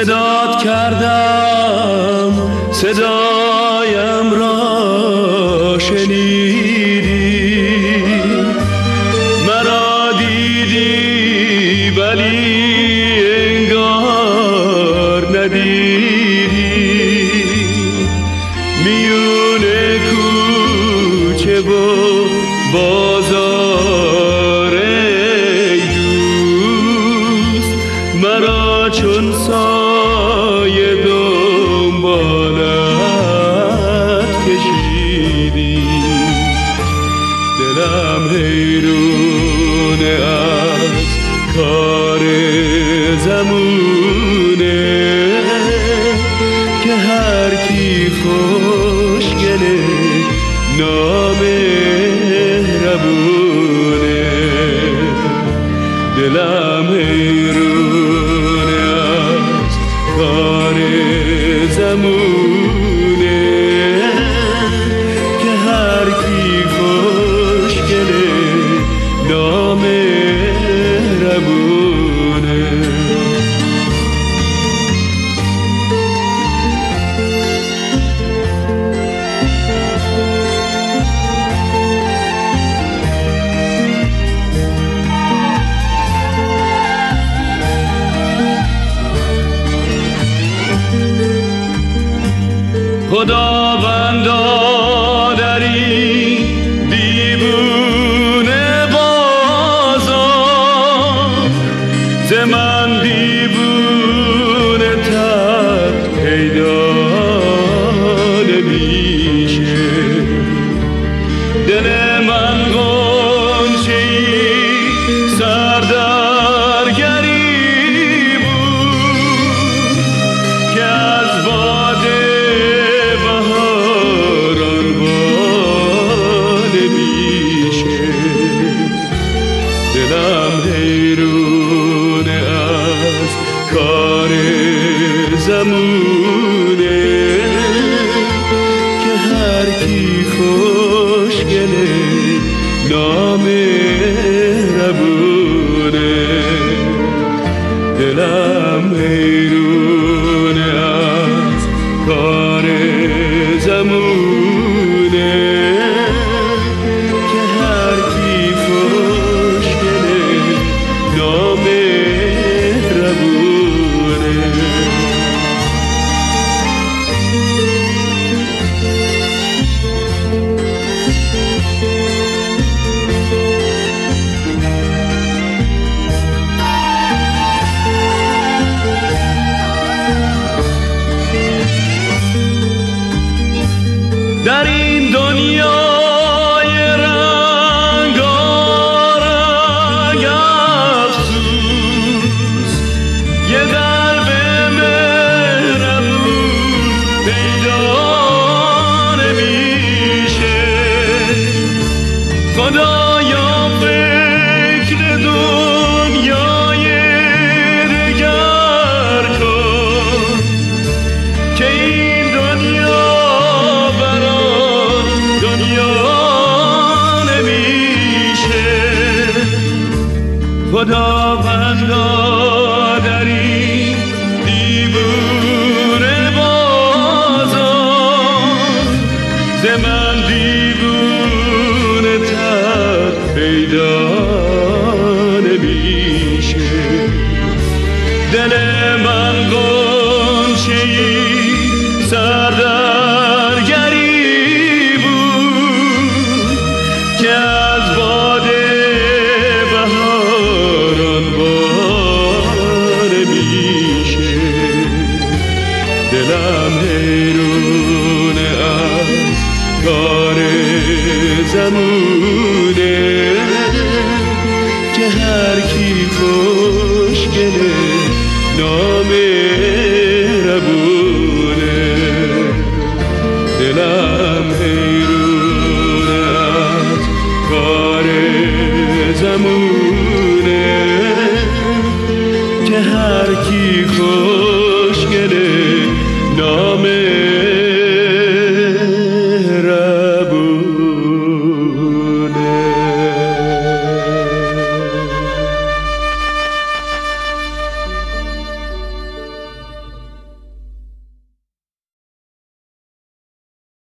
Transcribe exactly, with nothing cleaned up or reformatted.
صدات کردم صدایم را شنیدی، مرا دیدی ولی انگار ندیدی. میون کوچه و بازار ای دوست، مرا چون سایه دنبالت کشیدی. دلم حیرونه از کار زمونه که هر کی خوشگله نامهربونه. دلم حیرونه از کار زمونه که هر کی خوشگله نامهربونه. خداوندا در این دیوونه بازار، ز من دیوونه تر پیدا نمیشه. دل من غنچه‌ای سر در گریه بود که از باد دلم حیرونه از کار زمونه که هر کی خوشگله نامهربونه. دلم حیرونه از کار زمونه که هر کی خوشگله نامهربونه. در این دنیای رنگارنگ افسوس یه قلب مهربون پیدا نمیشه. خدایا فکر دنیای دگر کن که این دنیا خداوندا در این دیوونه بازار، ز من دیوونه تر پیدا نمیشه. دل من غنچه‌ای سر در گریه بود که از باد دلم حیرونه از کار زمونه که هر کی خوشگله